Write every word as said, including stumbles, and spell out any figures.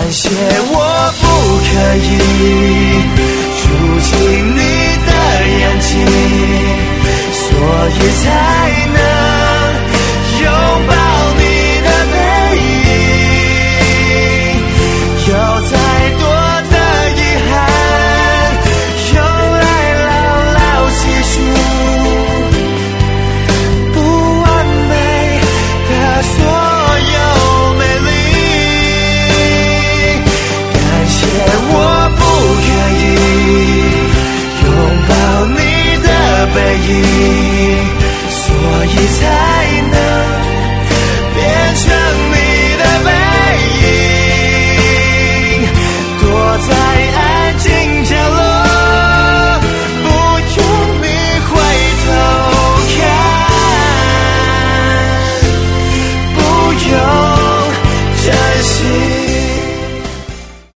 感谢我不可以住进你的眼睛，所以才能拥抱你的背影。有再多的遗憾，用来牢牢记住不完美的所有美丽。感谢我不可以拥抱你的背影。